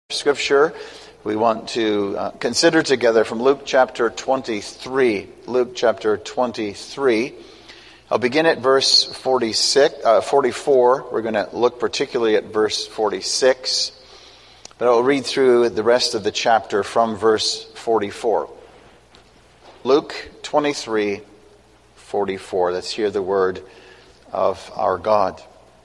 Scripture we want to consider together from Luke chapter 23. Luke chapter 23. I'll begin at verse 44. We're going to look particularly at verse 46. But I'll read through the rest of the chapter from verse 44. Luke 23, 44. Let's hear the word of our God.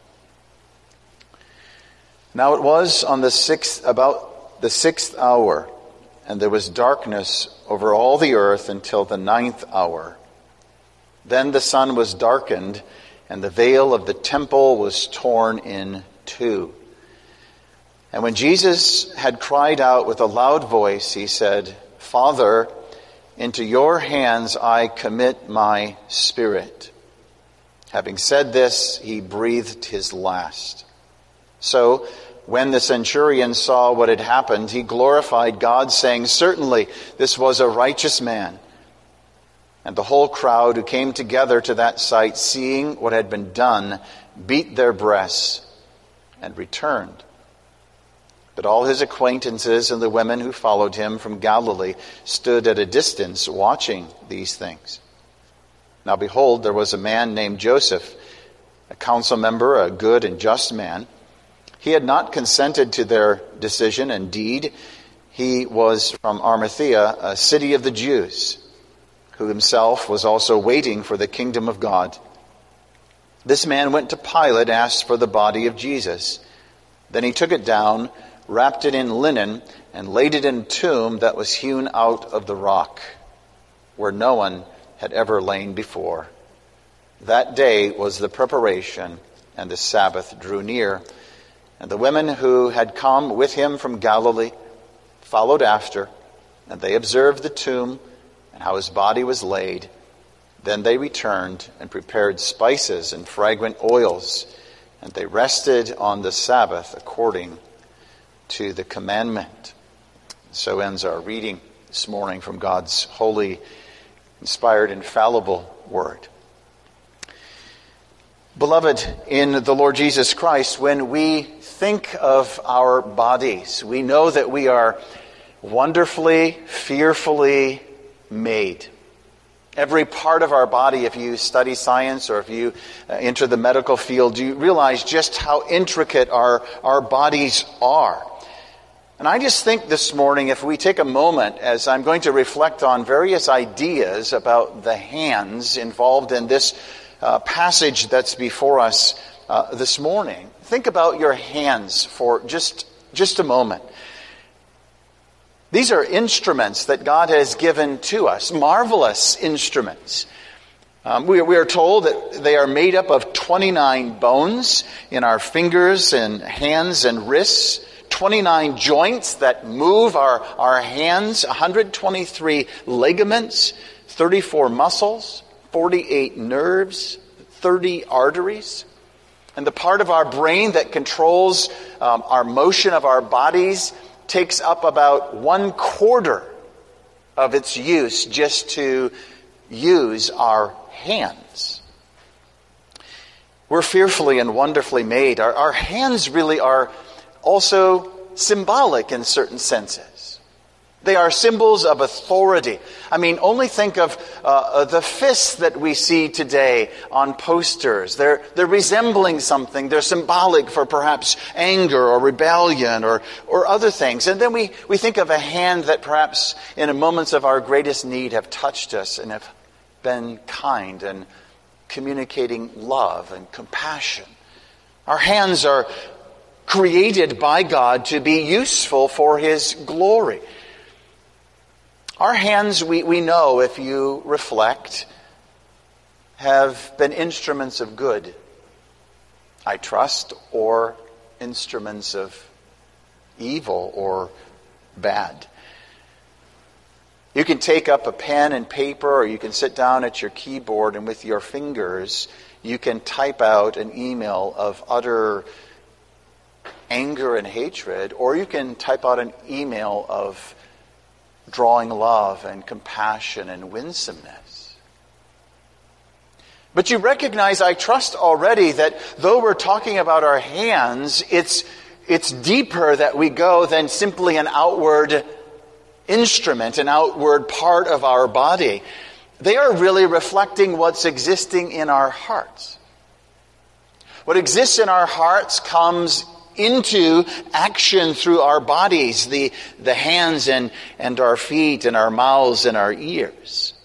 Now it was on about the sixth hour, and there was darkness over all the earth until the ninth hour. Then the sun was darkened, and the veil of the temple was torn in two. And when Jesus had cried out with a loud voice, he said, "Father, into your hands I commit my spirit." Having said this, he breathed his last. So, when the centurion saw what had happened, he glorified God, saying, "Certainly this was a righteous man." And the whole crowd who came together to that sight, seeing what had been done, beat their breasts and returned. But all his acquaintances and the women who followed him from Galilee stood at a distance watching these things. Now behold, there was a man named Joseph, a council member, a good and just man. He had not consented to their decision. Indeed, he was from Arimathea, a city of the Jews, who himself was also waiting for the kingdom of God. This man went to Pilate, asked for the body of Jesus. Then he took it down, wrapped it in linen, and laid it in a tomb that was hewn out of the rock, where no one had ever lain before. That day was the preparation, and the Sabbath drew near. And the women who had come with him from Galilee followed after, and they observed the tomb and how his body was laid. Then they returned and prepared spices and fragrant oils, and they rested on the Sabbath according to the commandment. So ends our reading this morning from God's holy, inspired, infallible word. Beloved in the Lord Jesus Christ, when we think of our bodies, we know that we are wonderfully, fearfully made. Every part of our body, if you study science or if you enter the medical field, you realize just how intricate our bodies are. And I just think this morning, if we take a moment, as I'm going to reflect on various ideas about the hands involved in this passage that's before us this morning. Think about your hands for just a moment. These are instruments that God has given to us, marvelous instruments. We are told that they are made up of 29 bones in our fingers and hands and wrists, 29 joints that move our hands, 123 ligaments, 34 muscles, 48 nerves, 30 arteries. And the part of our brain that controls our motion of our bodies takes up about 1/4 of its use just to use our hands. We're fearfully and wonderfully made. Our hands really are also symbolic in certain senses. They are symbols of authority. I mean, only think of the fists that we see today on posters. They're resembling something. They're symbolic for perhaps anger or rebellion or other things. And then we think of a hand that perhaps in the moments of our greatest need have touched us and have been kind and communicating love and compassion. Our hands are created by God to be useful for His glory. Our hands, we know, if you reflect, have been instruments of good, I trust, or instruments of evil or bad. You can take up a pen and paper, or you can sit down at your keyboard, and with your fingers, you can type out an email of utter anger and hatred, or you can type out an email of drawing love and compassion and winsomeness. But you recognize, I trust already, that though we're talking about our hands, it's it's deeper that we go than simply an outward instrument, an outward part of our body. They are really reflecting what's existing in our hearts. What exists in our hearts comes into action through our bodies, the hands and our feet and our mouths and our ears.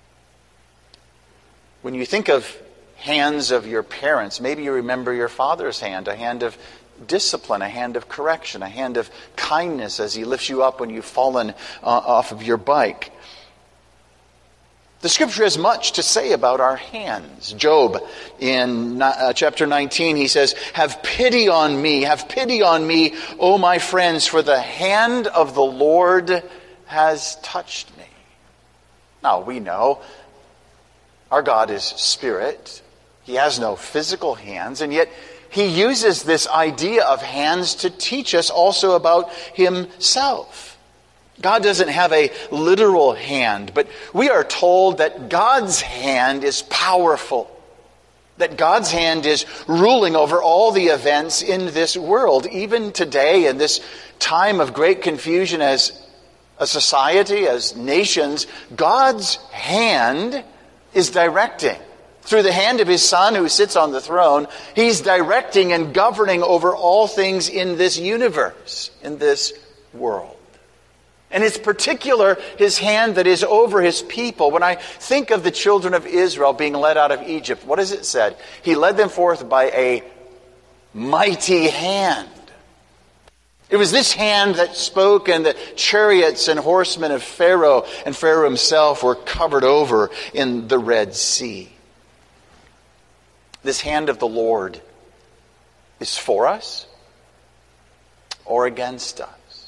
When you think of hands of your parents, maybe you remember your father's hand, a hand of discipline, a hand of correction, a hand of kindness as he lifts you up when you've fallen off of your bike. The Scripture has much to say about our hands. Job, in chapter 19, he says, have pity on me, O my friends, for the hand of the Lord has touched me. Now, we know our God is spirit. He has no physical hands, and yet he uses this idea of hands to teach us also about himself. God doesn't have a literal hand, but we are told that God's hand is powerful, that God's hand is ruling over all the events in this world. Even today, in this time of great confusion as a society, as nations, God's hand is directing. Through the hand of his Son who sits on the throne, he's directing and governing over all things in this universe, in this world. And it's particular his hand that is over his people. When I think of the children of Israel being led out of Egypt, what is it said? He led them forth by a mighty hand. It was this hand that spoke, and the chariots and horsemen of Pharaoh and Pharaoh himself were covered over in the Red Sea. This hand of the Lord is for us or against us.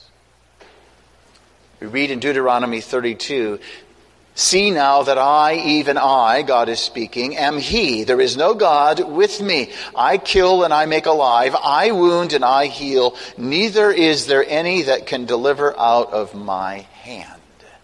We read in Deuteronomy 32, see now that I, even I, God is speaking, am He. There is no God with me. I kill and I make alive. I wound and I heal. Neither is there any that can deliver out of my hand.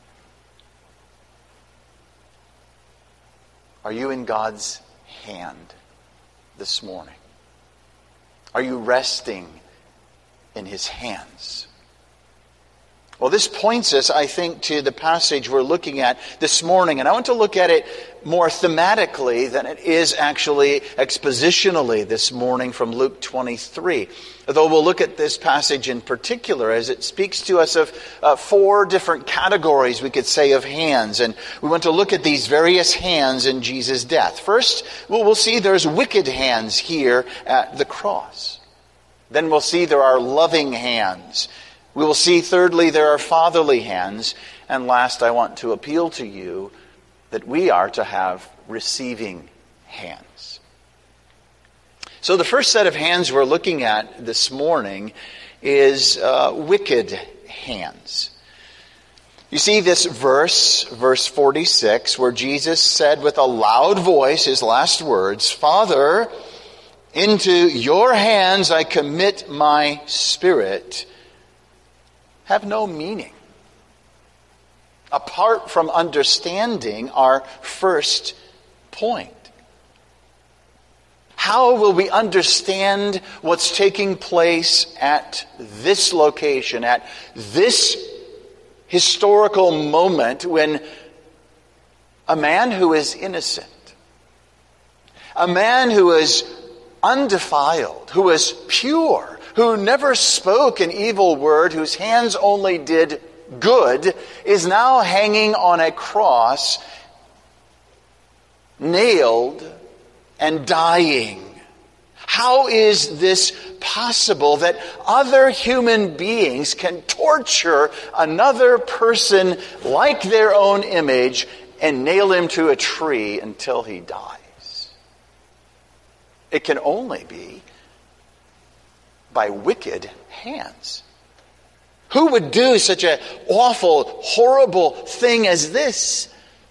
Are you in God's hand this morning? Are you resting in His hands? Well, this points us, I think, to the passage we're looking at this morning. And I want to look at it more thematically than it is actually expositionally this morning from Luke 23. Although we'll look at this passage in particular as it speaks to us of 4 different categories, we could say, of hands. And we want to look at these various hands in Jesus' death. First, we'll see there's wicked hands here at the cross. Then we'll see there are loving hands. We will see, thirdly, there are fatherly hands. And last, I want to appeal to you that we are to have receiving hands. So the first set of hands we're looking at this morning is wicked hands. You see this verse 46, where Jesus said with a loud voice, his last words, Father, into your hands I commit my spirit, have no meaning apart from understanding our first point. How will we understand what's taking place at this location, at this historical moment when a man who is innocent, a man who is undefiled, who is pure, who never spoke an evil word, whose hands only did good, is now hanging on a cross, nailed and dying? How is this possible that other human beings can torture another person like their own image and nail him to a tree until he dies? It can only be by wicked hands. Who would do such an awful, horrible thing as this?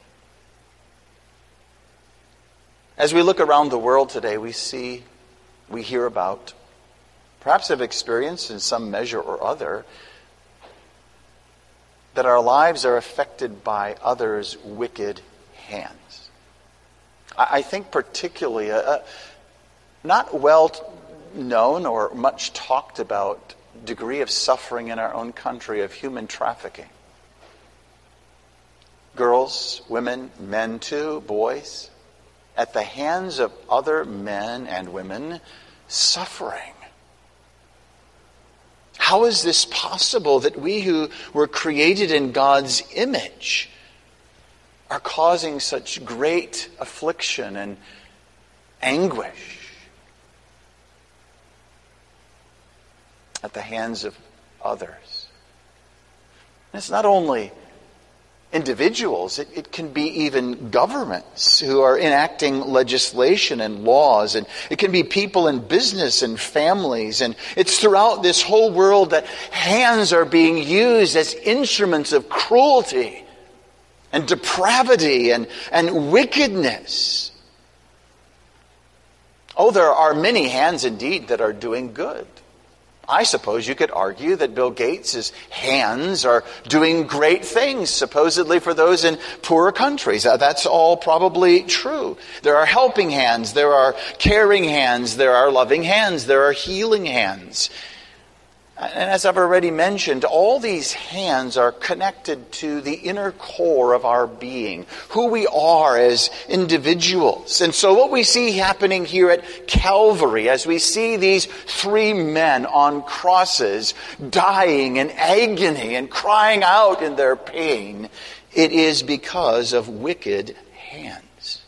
As we look around the world today, we hear about, perhaps have experienced in some measure or other, that our lives are affected by others' wicked hands. I think particularly not well known or much talked about degree of suffering in our own country of human trafficking. Girls, women, men too, boys, at the hands of other men and women, suffering. How is this possible that we who were created in God's image are causing such great affliction and anguish at the hands of others? And it's not only individuals, it can be even governments who are enacting legislation and laws, and it can be people in business and families, and it's throughout this whole world that hands are being used as instruments of cruelty and depravity and wickedness. Oh, there are many hands indeed that are doing good. I suppose you could argue that Bill Gates' hands are doing great things, supposedly for those in poorer countries. That's all probably true. There are helping hands, there are caring hands, there are loving hands, there are healing hands. And as I've already mentioned, all these hands are connected to the inner core of our being, who we are as individuals. And so what we see happening here at Calvary, as we see these three men on crosses dying in agony and crying out in their pain, it is because of wicked hands.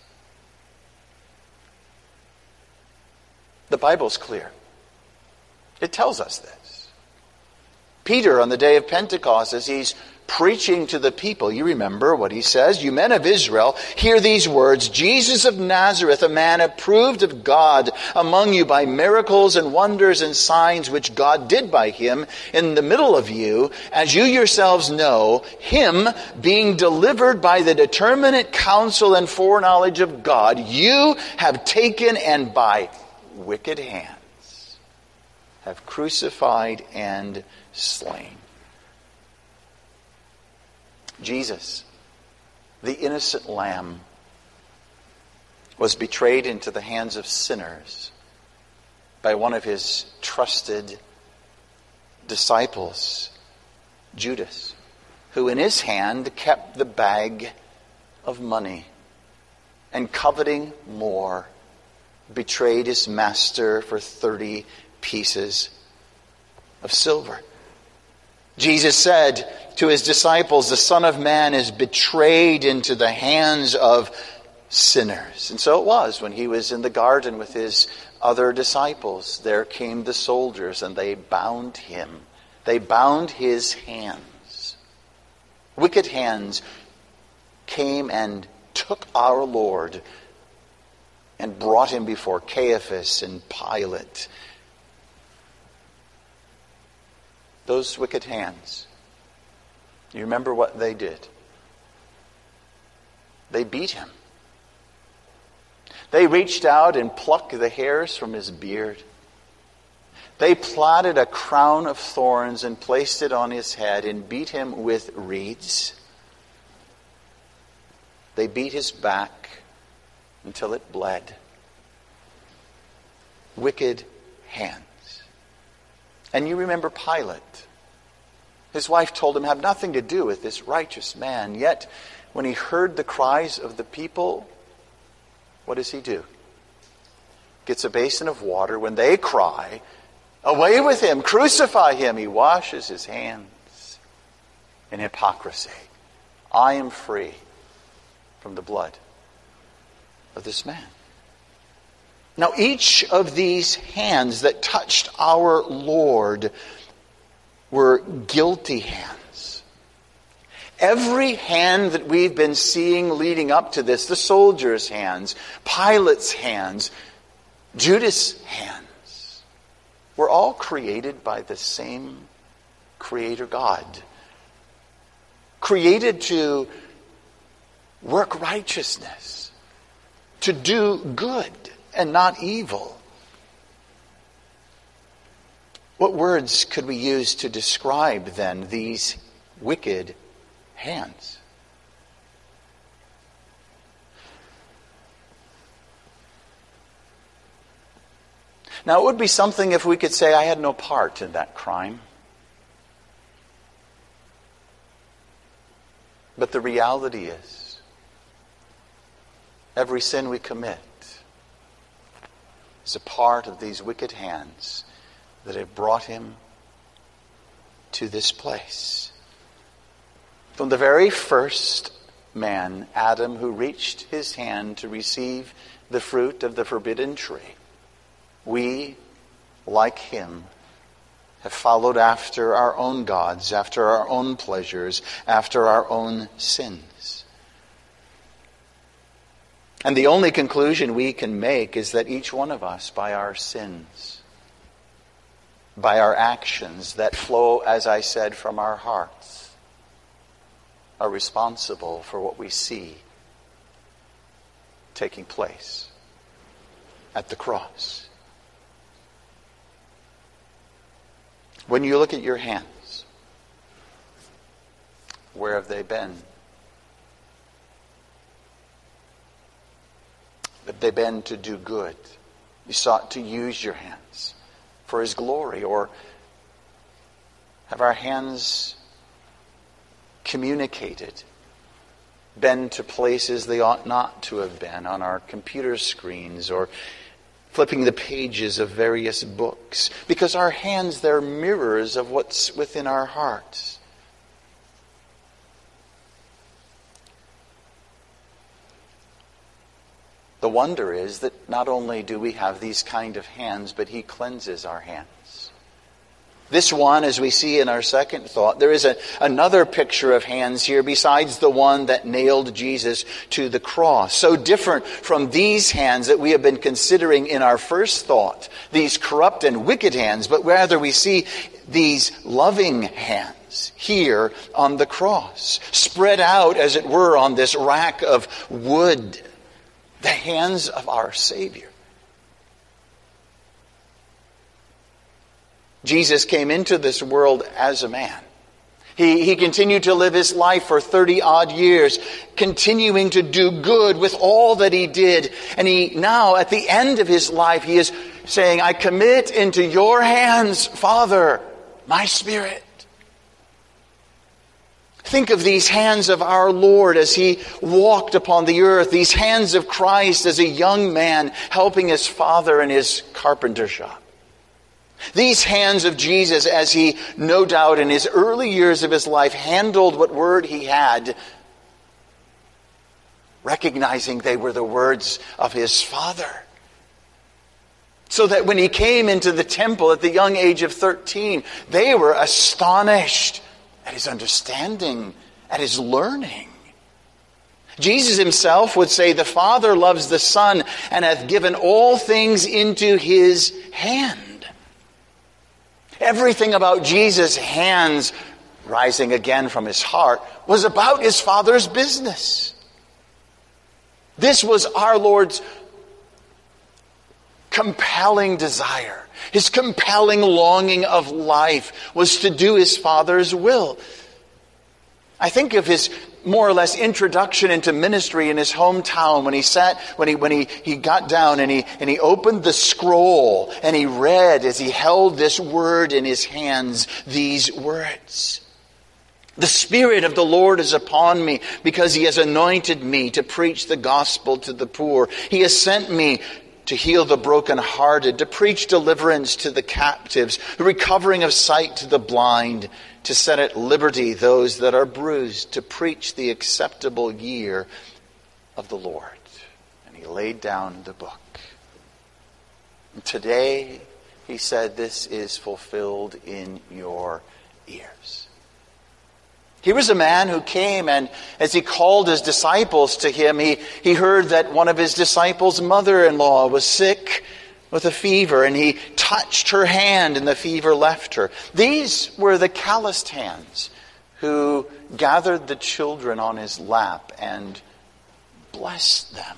The Bible's clear. It tells us this. Peter, on the day of Pentecost, as he's preaching to the people, you remember what he says, "You men of Israel, hear these words, Jesus of Nazareth, a man approved of God among you by miracles and wonders and signs which God did by him in the middle of you, as you yourselves know, him being delivered by the determinate counsel and foreknowledge of God, you have taken and by wicked hands have crucified and slain." Jesus, the innocent lamb, was betrayed into the hands of sinners by one of his trusted disciples, Judas, who in his hand kept the bag of money and, coveting more, betrayed his master for 30 pieces of silver. Jesus said to his disciples, "The Son of Man is betrayed into the hands of sinners." And so it was when he was in the garden with his other disciples. There came the soldiers and they bound him. They bound his hands. Wicked hands came and took our Lord and brought him before Caiaphas and Pilate. Those wicked hands, you remember what they did? They beat him. They reached out and plucked the hairs from his beard. They plaited a crown of thorns and placed it on his head and beat him with reeds. They beat his back until it bled. Wicked hands. And you remember Pilate. His wife told him, "Have nothing to do with this righteous man." Yet, when he heard the cries of the people, what does he do? Gets a basin of water. When they cry, "Away with him, crucify him," he washes his hands in hypocrisy. I am free from the blood of this man. Now, each of these hands that touched our Lord were guilty hands. Every hand that we've been seeing leading up to this, the soldiers' hands, Pilate's hands, Judas' hands, were all created by the same Creator God. Created to work righteousness, to do good and not evil. What words could we use to describe then these wicked hands? Now, it would be something if we could say, I had no part in that crime. But the reality is, every sin we commit is a part of these wicked hands that have brought him to this place. From the very first man, Adam, who reached his hand to receive the fruit of the forbidden tree, we, like him, have followed after our own gods, after our own pleasures, after our own sins. And the only conclusion we can make is that each one of us, by our sins, by our actions that flow, as I said, from our hearts, are responsible for what we see taking place at the cross. When you look at your hands, where have they been? Have they been to do good? You sought to use your hands for His glory? Or have our hands communicated, been to places they ought not to have been, on our computer screens or flipping the pages of various books? Because our hands, they're mirrors of what's within our hearts. The wonder is that not only do we have these kind of hands, but He cleanses our hands. This one, as we see in our second thought, there is another picture of hands here besides the one that nailed Jesus to the cross. So different from these hands that we have been considering in our first thought, these corrupt and wicked hands, but rather we see these loving hands here on the cross, spread out, as it were, on this rack of wood, the hands of our Savior. Jesus came into this world as a man. He continued to live His life for 30-odd years, continuing to do good with all that He did. And He now, at the end of His life, He is saying, I commit into your hands, Father, my spirit. Think of these hands of our Lord as He walked upon the earth, these hands of Christ as a young man helping his father in his carpenter shop. These hands of Jesus as He, no doubt in His early years of His life, handled what word He had, recognizing they were the words of His Father. So that when He came into the temple at the young age of 13, they were astonished at His understanding, at His learning. Jesus Himself would say, the Father loves the Son and hath given all things into His hand. Everything about Jesus' hands, rising again from His heart, was about His Father's business. This was our Lord's compelling desire. His compelling longing of life was to do His Father's will. I think of His more or less introduction into ministry in His hometown when he got down and he opened the scroll and He read as He held this word in His hands, these words. The Spirit of the Lord is upon me because He has anointed me to preach the gospel to the poor. He has sent me to heal the brokenhearted, to preach deliverance to the captives, the recovering of sight to the blind, to set at liberty those that are bruised, to preach the acceptable year of the Lord. And He laid down the book. And today, He said, this is fulfilled in your ears. He was a man who came, and as He called His disciples to Him, he heard that one of His disciples' mother-in-law was sick with a fever, and He touched her hand and the fever left her. These were the calloused hands who gathered the children on His lap and blessed them.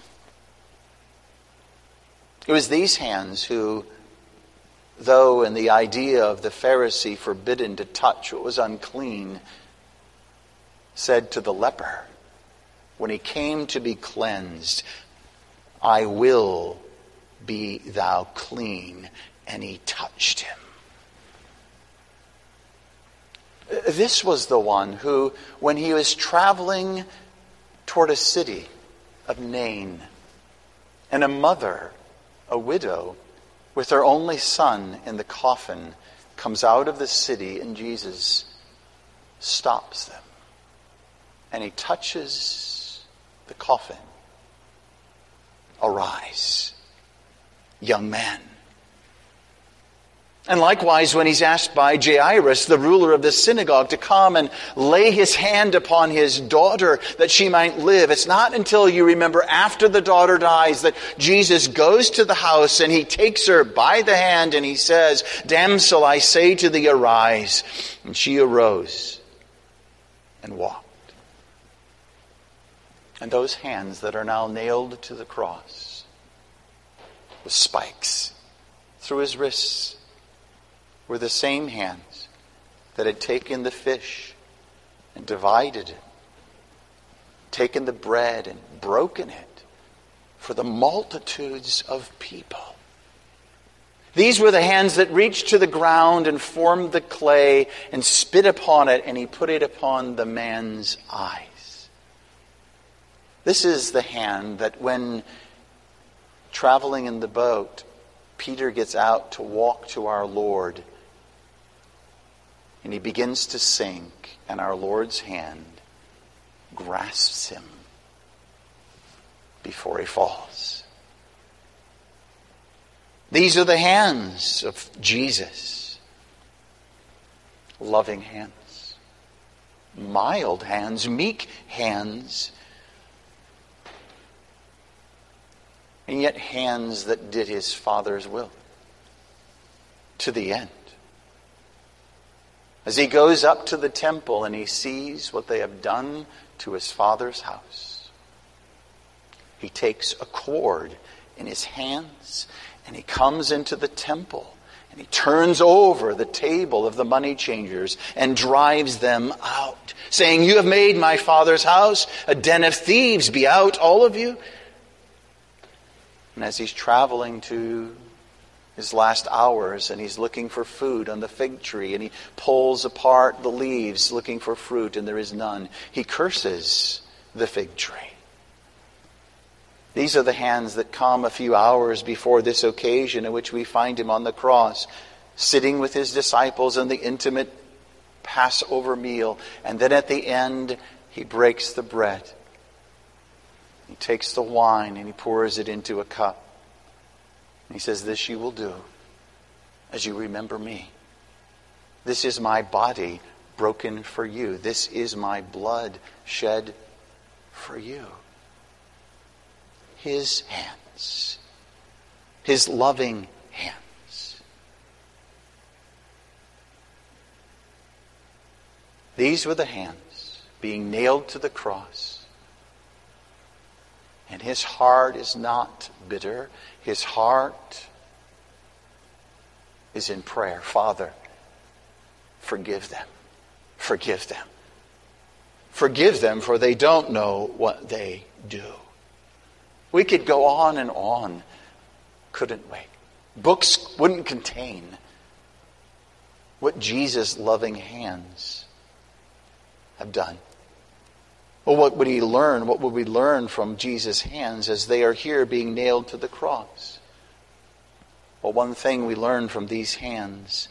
It was these hands who, though in the idea of the Pharisee forbidden to touch what was unclean, said to the leper, when he came to be cleansed, I will be thou clean. and he touched him. This was the one who, when he was traveling toward a city of Nain, and a mother, a widow, with her only son in the coffin, comes out of the city, and Jesus stops them. And he touches the coffin. Arise, young man. And likewise, when he's asked by Jairus, the ruler of the synagogue, to come and lay his hand upon his daughter that she might live, it's not until you remember after the daughter dies that Jesus goes to the house and he takes her by the hand and he says, "Damsel, I say to thee, arise." And she arose and walked. And those hands that are now nailed to the cross with spikes through his wrists were the same hands that had taken the fish and divided it, taken the bread and broken it for the multitudes of people. These were the hands that reached to the ground and formed the clay and spit upon it, and he put it upon the man's eyes. This is the hand that when traveling in the boat, Peter gets out to walk to our Lord. And he begins to sink, and our Lord's hand grasps him before he falls. These are the hands of Jesus. Loving hands, mild hands, meek hands, and yet hands that did his Father's will to the end. As he goes up to the temple and he sees what they have done to his Father's house, he takes a cord in his hands and he comes into the temple and he turns over the table of the money changers and drives them out, saying, "You have made my Father's house a den of thieves. Be out, all of you." And as he's traveling to his last hours and he's looking for food on the fig tree and he pulls apart the leaves looking for fruit and there is none, he curses the fig tree. These are the hands that come a few hours before this occasion in which we find him on the cross, sitting with his disciples in the intimate Passover meal. And then at the end, he breaks the bread. He takes the wine and he pours it into a cup. And he says, "This you will do as you remember me. This is my body broken for you. This is my blood shed for you." His hands. His loving hands. These were the hands being nailed to the cross. And his heart is not bitter. His heart is in prayer. "Father, forgive them. Forgive them. Forgive them, for they don't know what they do." We could go on, couldn't we? Books wouldn't contain what Jesus' loving hands have done. Well, what would he learn? What would we learn from Jesus' hands as they are here being nailed to the cross? Well, one thing we learn from these hands,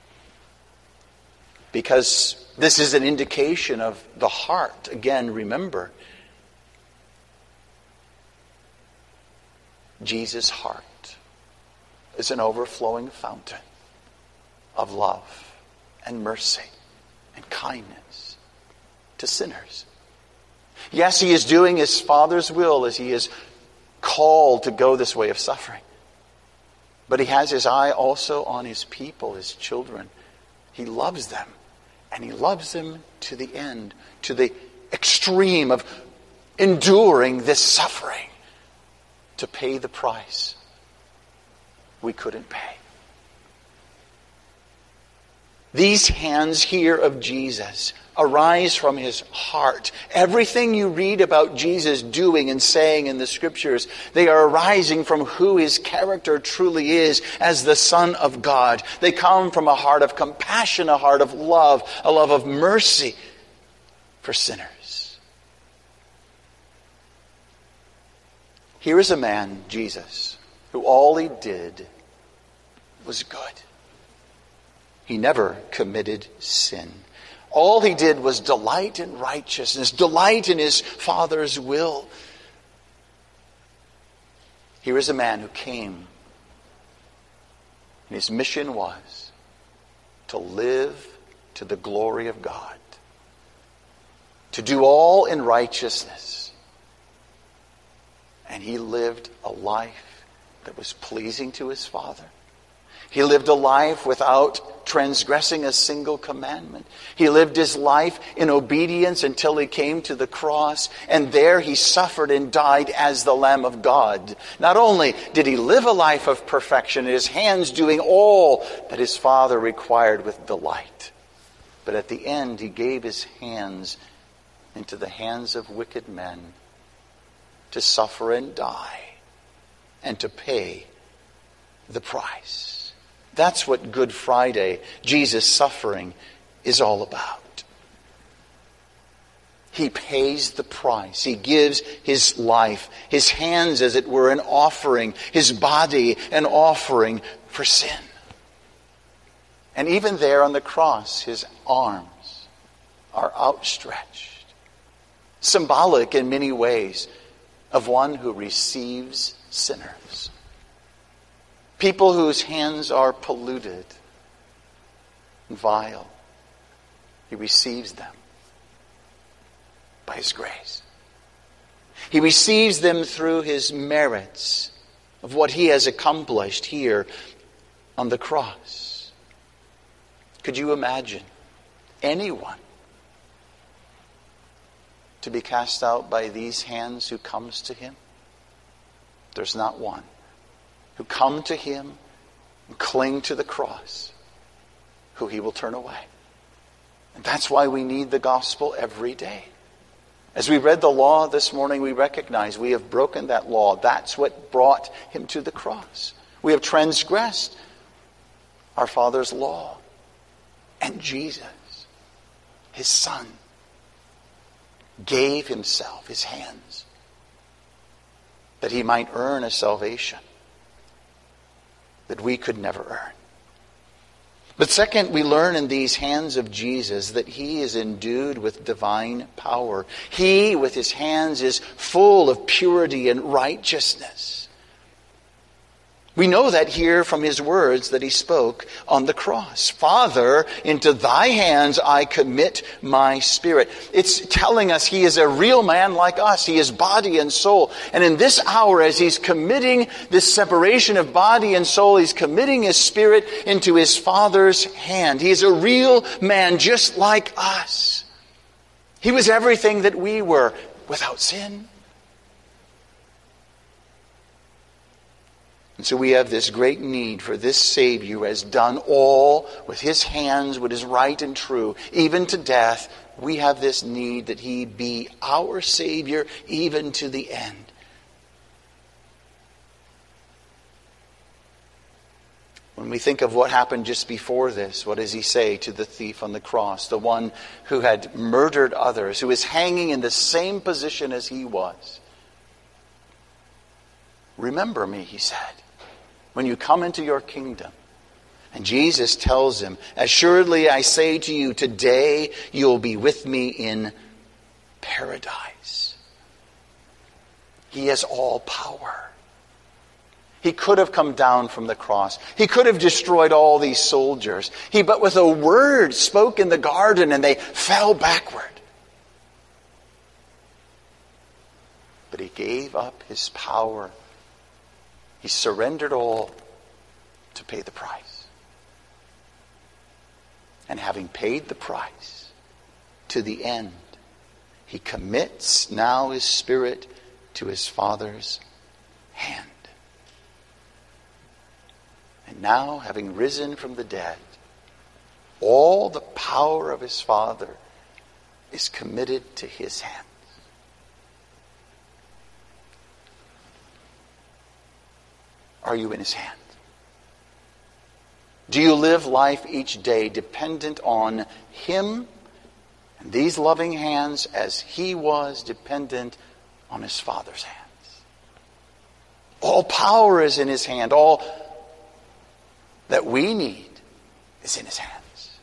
because this is an indication of the heart. Again, remember, Jesus' heart is an overflowing fountain of love and mercy and kindness to sinners. Yes, he is doing his Father's will as he is called to go this way of suffering. But he has his eye also on his people, his children. He loves them. And he loves them to the end, to the extreme of enduring this suffering to pay the price we couldn't pay. These hands here of Jesus arise from his heart. Everything you read about Jesus doing and saying in the Scriptures, they are arising from who his character truly is as the Son of God. They come from a heart of compassion, a heart of love, a love of mercy for sinners. Here is a man, Jesus, who all he did was good. He never committed sin. All he did was delight in righteousness, delight in his Father's will. Here is a man who came, and his mission was to live to the glory of God, to do all in righteousness. And he lived a life that was pleasing to his Father. He lived a life without transgressing a single commandment. He lived his life in obedience until he came to the cross, and there he suffered and died as the Lamb of God. Not only did he live a life of perfection, his hands doing all that his Father required with delight, but at the end he gave his hands into the hands of wicked men to suffer and die and to pay the price. That's what Good Friday, Jesus' suffering, is all about. He pays the price. He gives his life, his hands as it were an offering, his body an offering for sin. And even there on the cross, his arms are outstretched, symbolic in many ways of one who receives sinners. People whose hands are polluted and vile. He receives them by his grace. He receives them through his merits of what he has accomplished here on the cross. Could you imagine anyone to be cast out by these hands who comes to him? There's not one. Who come to him and cling to the cross, who he will turn away. And that's why we need the gospel every day. As we read the law this morning, we recognize we have broken that law. That's what brought him to the cross. We have transgressed our Father's law. And Jesus, his Son, gave himself, his hands, that he might earn a salvation that we could never earn. But second, we learn in these hands of Jesus that he is endued with divine power. He, with his hands, is full of purity and righteousness. We know that here from his words that he spoke on the cross. Father, into thy hands I commit my spirit. It's telling us he is a real man like us. He is body and soul. And in this hour, as he's committing this separation of body and soul, he's committing his spirit into his Father's hand. He is a real man just like us. He was everything that we were without sin. And so we have this great need for this Savior who has done all with his hands what is right and true, even to death. We have this need that he be our Savior even to the end. When we think of what happened just before this, what does he say to the thief on the cross, the one who had murdered others, who is hanging in the same position as he was? Remember me, he said, when you come into your kingdom. And Jesus tells him, assuredly I say to you, today you'll be with me in paradise. He has all power. He could have come down from the cross. He could have destroyed all these soldiers. But with a word spoke in the garden and they fell backward. But he gave up his power. He surrendered all to pay the price. And having paid the price to the end, he commits now his spirit to his Father's hand. And now, having risen from the dead, all the power of his Father is committed to his hands. Are you in his hand? Do you live life each day dependent on him and these loving hands as he was dependent on his Father's hands? All power is in his hand. All that we need is in his hands.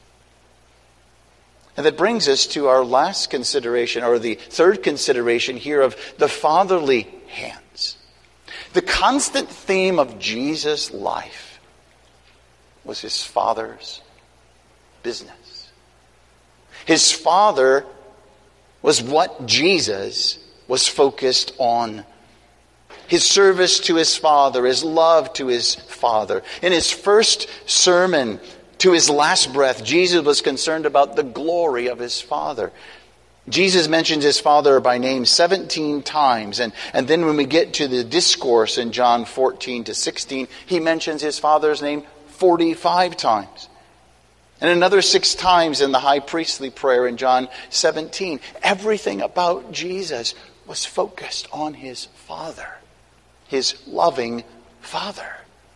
And that brings us to our last consideration, or the third consideration here, of the fatherly hands. The constant theme of Jesus' life was his Father's business. His Father was what Jesus was focused on. His service to his Father, his love to his Father. In his first sermon to his last breath, Jesus was concerned about the glory of his Father. Jesus mentions his Father by name 17 times. And then when we get to the discourse in John 14 to 16, he mentions his Father's name 45 times. And another 6 times in the high priestly prayer in John 17. Everything about Jesus was focused on his Father, his loving Father.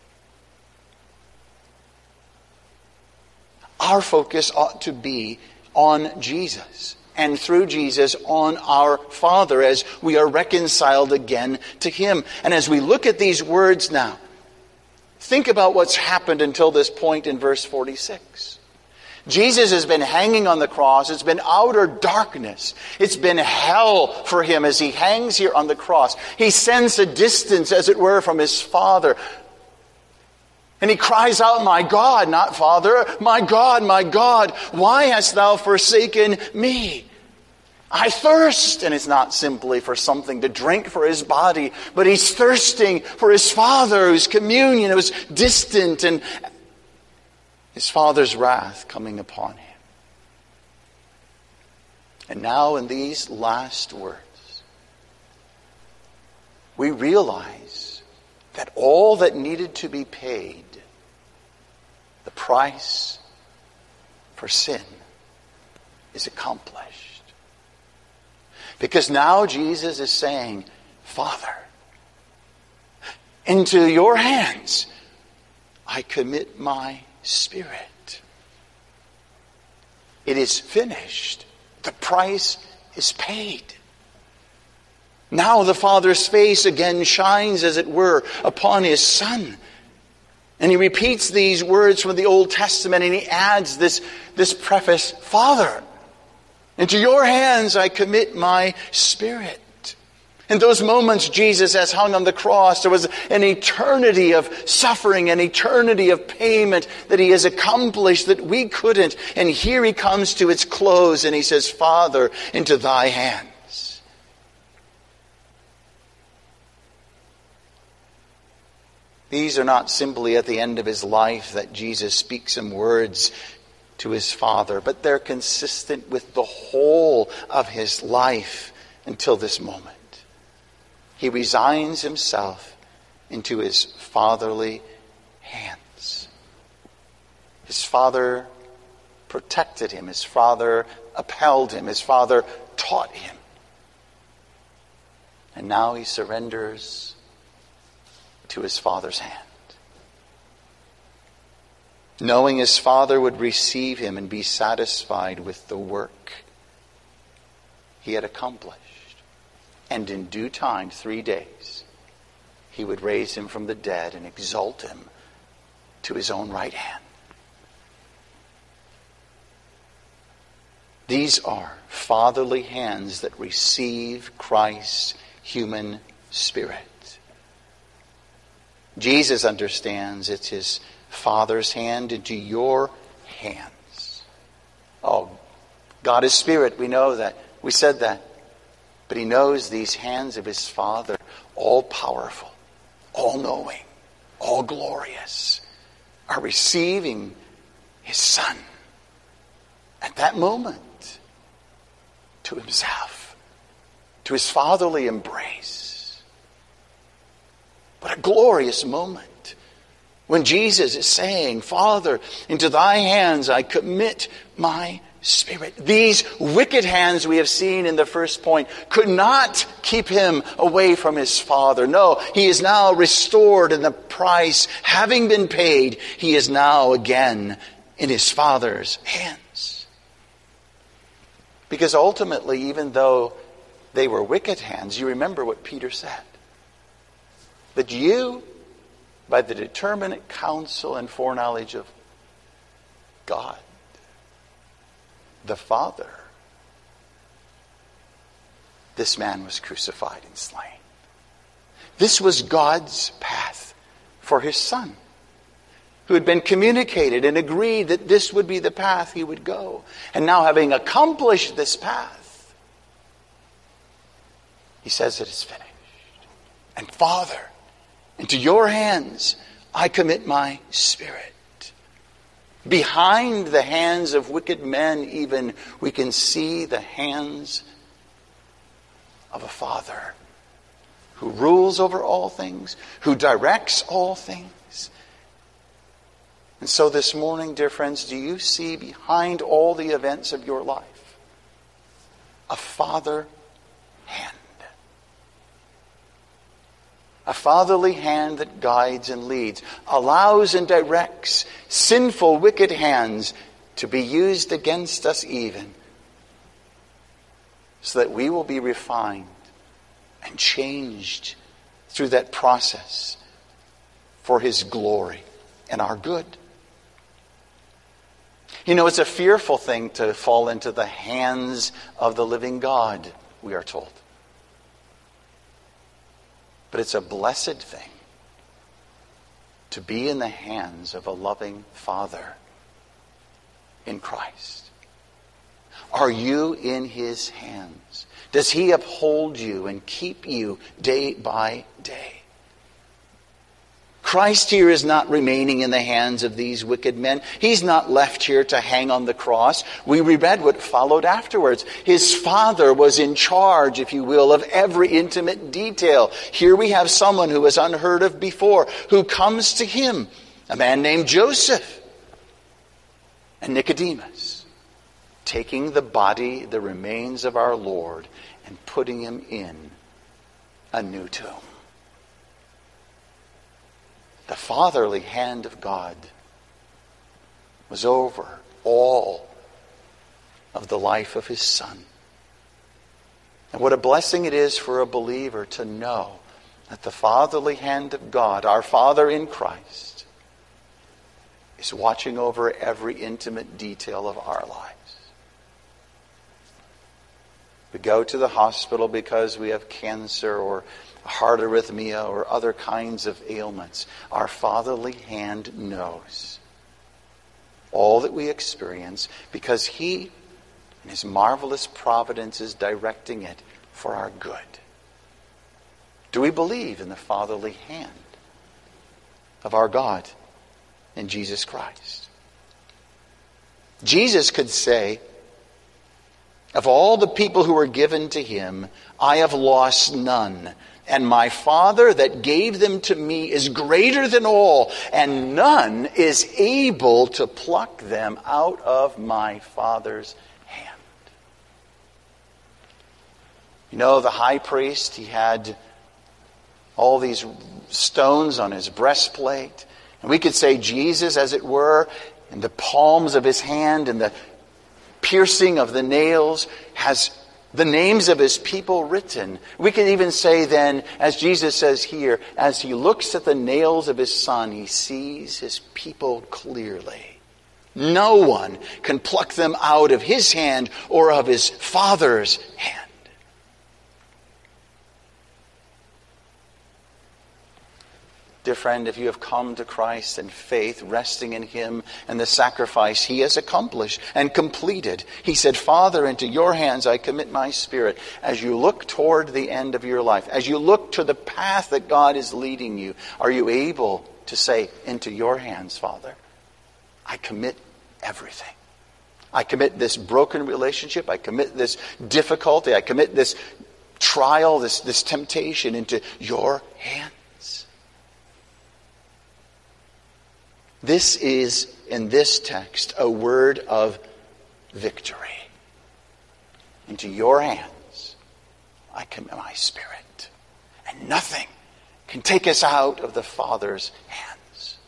Our focus ought to be on Jesus, and through Jesus on our Father, as we are reconciled again to him. And as we look at these words now, think about what's happened until this point in verse 46. Jesus has been hanging on the cross. It's been outer darkness. It's been hell for him as he hangs here on the cross. He sends a distance, as it were, from his Father. And he cries out, "My God," not "Father, my God, why hast thou forsaken me? I thirst." And it's not simply for something to drink for his body, but he's thirsting for his Father, whose communion was distant, and his Father's wrath coming upon him. And now in these last words, we realize that all that needed to be paid, the price for sin, is accomplished. Because now Jesus is saying, "Father, into your hands I commit my spirit. It is finished. The price is paid." Now the Father's face again shines, as it were, upon his Son. And he repeats these words from the Old Testament, and he adds this preface, "Father, into your hands I commit my spirit." In those moments Jesus has hung on the cross, there was an eternity of suffering, an eternity of payment that he has accomplished that we couldn't. And here he comes to its close and he says, "Father, into thy hands." These are not simply at the end of his life that Jesus speaks some words to his Father, but they're consistent with the whole of his life until this moment. He resigns himself into his fatherly hands. His Father protected him. His Father upheld him. His Father taught him. And now he surrenders to his Father's hand, knowing his Father would receive him and be satisfied with the work he had accomplished. And in due time, 3 days, he would raise him from the dead and exalt him to his own right hand. These are fatherly hands that receive Christ's human spirit. Jesus understands it's his Father's hand into your hands. Oh, God is spirit. We know that. We said that. But he knows these hands of his Father, all powerful, all knowing, all glorious, are receiving his Son at that moment to himself, to his fatherly embrace. What a glorious moment When Jesus is saying, Father, into thy hands I commit my spirit. These wicked hands we have seen in the first point could not keep him away from his Father. No, he is now restored, and the price having been paid, he is now again in his Father's hands. Because ultimately, even though they were wicked hands, you remember what Peter said. But you, by the determinate counsel and foreknowledge of God, the Father, this man was crucified and slain. This was God's path for his Son, who had been communicated and agreed that this would be the path he would go. And now, having accomplished this path, he says it is finished. And Father, into your hands I commit my spirit. Behind the hands of wicked men even, we can see the hands of a Father who rules over all things, who directs all things. And so this morning, dear friends, do you see behind all the events of your life a Father hand? A fatherly hand that guides and leads, allows and directs sinful, wicked hands to be used against us even, so that we will be refined and changed through that process for his glory and our good. You know, it's a fearful thing to fall into the hands of the living God, we are told. But it's a blessed thing to be in the hands of a loving Father in Christ. Are you in his hands? Does he uphold you and keep you day by day? Christ here is not remaining in the hands of these wicked men. He's not left here to hang on the cross. We read what followed afterwards. His Father was in charge, if you will, of every intimate detail. Here we have someone who was unheard of before, who comes to him, a man named Joseph and Nicodemus, taking the body, the remains of our Lord, and putting him in a new tomb. The fatherly hand of God was over all of the life of his Son. And what a blessing it is for a believer to know that the fatherly hand of God, our Father in Christ, is watching over every intimate detail of our lives. We go to the hospital because we have cancer or heart arrhythmia or other kinds of ailments. Our fatherly hand knows all that we experience because he, in his marvelous providence, is directing it for our good. Do we believe in the fatherly hand of our God in Jesus Christ? Jesus could say, of all the people who were given to him, I have lost none. And my Father that gave them to me is greater than all, and none is able to pluck them out of my Father's hand. You know, the high priest, he had all these stones on his breastplate. And we could say Jesus, as it were, in the palms of his hand and the piercing of the nails, has the names of his people written. We could even say then, as Jesus says here, as he looks at the nails of his Son, he sees his people clearly. No one can pluck them out of his hand or of his Father's hand. Dear friend, if you have come to Christ in faith, resting in him and the sacrifice he has accomplished and completed, he said, Father, into your hands I commit my spirit. As you look toward the end of your life, as you look to the path that God is leading you, are you able to say, into your hands, Father, I commit everything. I commit this broken relationship. I commit this difficulty. I commit this trial, this temptation into your hands. This is, in this text, a word of victory. Into your hands I commit my spirit. And nothing can take us out of the Father's hands.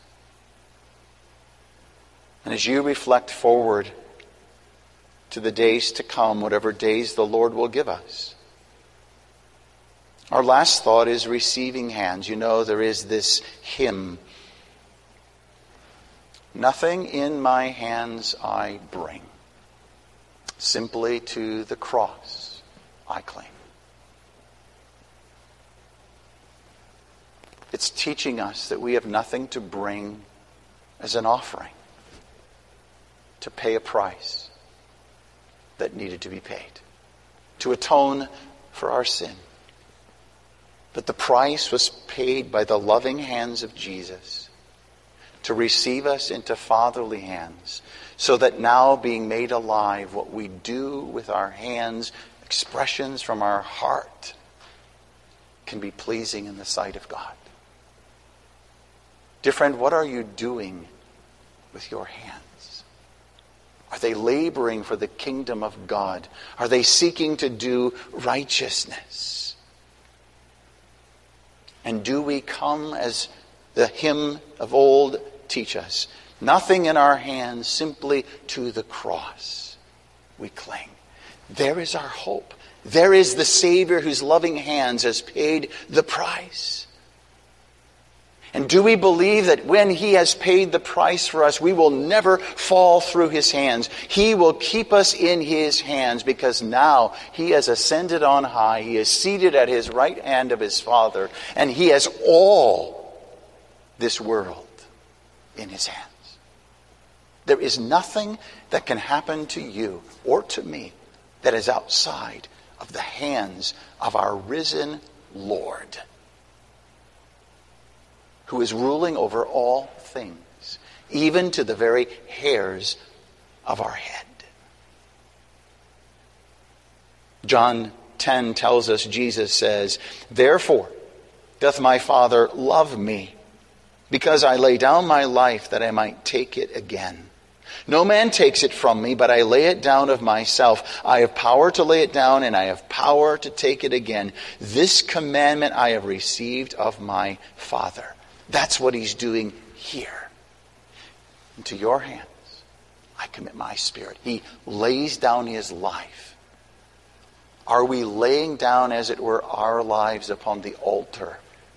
And as you reflect forward to the days to come, whatever days the Lord will give us, our last thought is receiving hands. You know, there is this hymn, "Nothing in my hands I bring, simply to the cross I cling." It's teaching us that we have nothing to bring as an offering to pay a price that needed to be paid, to atone for our sin. But the price was paid by the loving hands of Jesus to receive us into fatherly hands, so that now, being made alive, what we do with our hands, expressions from our heart, can be pleasing in the sight of God. Dear friend, what are you doing with your hands? Are they laboring for the kingdom of God? Are they seeking to do righteousness? And do we come, as the hymn of old teach us, nothing in our hands, simply to the cross we cling? There is our hope. There is the Savior whose loving hands has paid the price. And do we believe that when He has paid the price for us, we will never fall through His hands? He will keep us in His hands, because now He has ascended on high. He is seated at His right hand of His Father, and He has all this world in His hands. There is nothing that can happen to you or to me that is outside of the hands of our risen Lord, who is ruling over all things, even to the very hairs of our head. John 10 tells us, Jesus says, "Therefore doth my Father love me, because I lay down my life that I might take it again. No man takes it from me, but I lay it down of myself. I have power to lay it down, and I have power to take it again. This commandment I have received of my Father." That's what He's doing here. Into your hands I commit my spirit. He lays down His life. Are we laying down, as it were, our lives upon the altar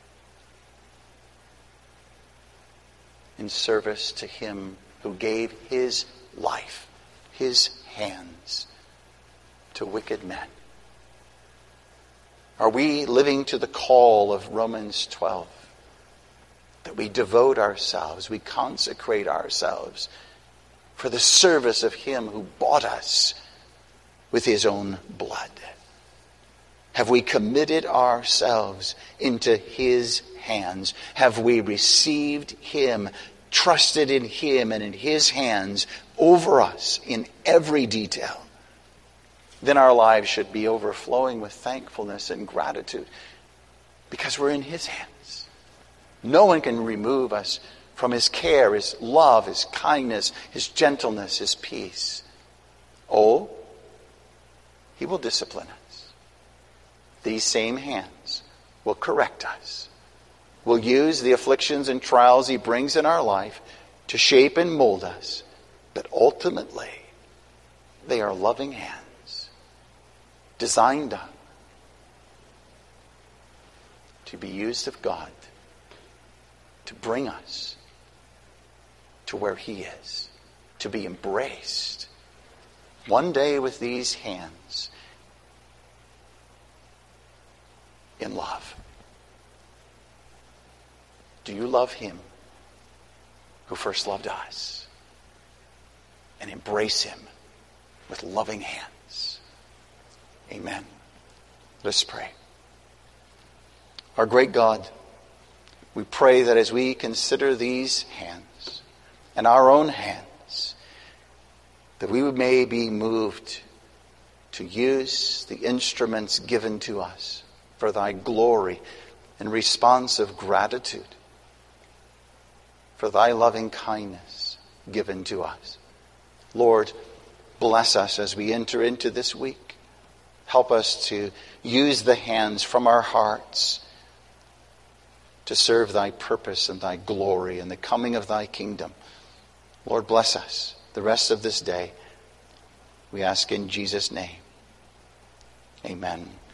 in service to Him who gave His life, His hands, to wicked men? Are we living to the call of Romans 12? That we devote ourselves, we consecrate ourselves for the service of Him who bought us with His own blood? Have we committed ourselves into His hands? Have we received Him, trusted in Him and in His hands over us in every detail? Then our lives should be overflowing with thankfulness and gratitude, because we're in His hands. No one can remove us from His care, His love, His kindness, His gentleness, His peace. Oh, He will discipline us. These same hands will correct us. Will use the afflictions and trials He brings in our life to shape and mold us. But ultimately, they are loving hands, designed to be used of God to bring us to where He is, to be embraced one day with these hands in love. Do you love Him who first loved us, and embrace Him with loving hands? Amen. Let's pray. Our great God, we pray that as we consider these hands and our own hands, that we may be moved to use the instruments given to us for Thy glory in response of gratitude for thy loving kindness given to us. Lord, bless us as we enter into this week. Help us to use the hands from our hearts to serve thy purpose and thy glory and the coming of thy kingdom. Lord, bless us the rest of this day. We ask in Jesus' name. Amen.